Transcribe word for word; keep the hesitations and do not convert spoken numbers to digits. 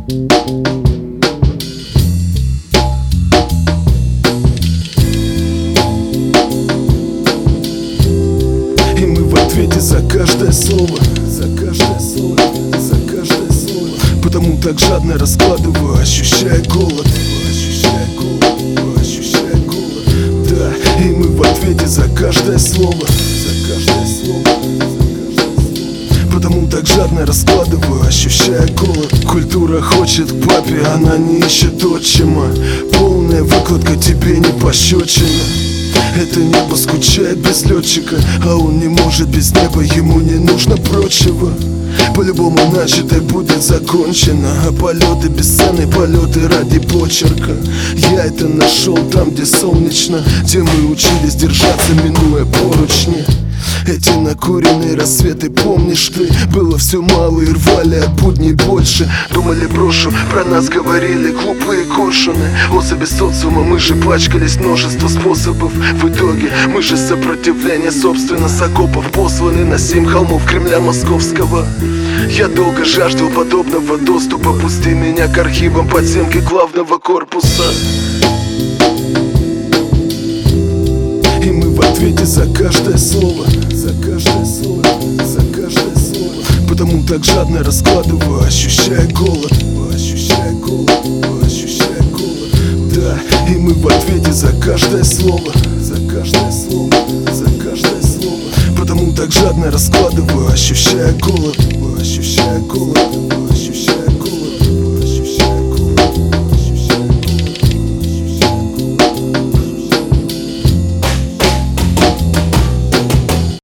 И мы в ответе за каждое слово, за каждое слово, за каждое слово. Потому так жадно раскладываю, ощущая голод, ощущая голод, ощущая голод. Да, и мы в ответе за каждое слово, за каждое слово, за каждое слово. Потому так жадно раскладываю, ощущая голод. Культура хочет к папе, она не ищет отчима. Полная выкладка тебе не пощечина. Это небо скучает без летчика, а он не может без неба, ему не нужно прочего. По-любому начатое будет закончено, а полеты бесценные, полеты ради почерка. Я это нашел там, где солнечно, где мы учились держаться, минуя поручни. Эти накуренные рассветы, помнишь ты? Было все мало и рвали от будней больше. Думали брошу, про нас говорили глупые коршуны. Особи социума, мы же пачкались, множество способов. В итоге мы же сопротивление, собственно, с окопов посланы на семь холмов Кремля московского. Я долго жаждал подобного доступа, пусти меня к архивам подземки главного корпуса. И мы в ответе за каждое слово, за каждое слово, за каждое слово. Потому так жадно раскладываю, ощущая голод, ощущая голод, ощущая голод. Да, и мы в ответе за каждое слово, за каждое слово, за каждое слово. Потому так жадно раскладываю, ощущая голод, ощущая голод.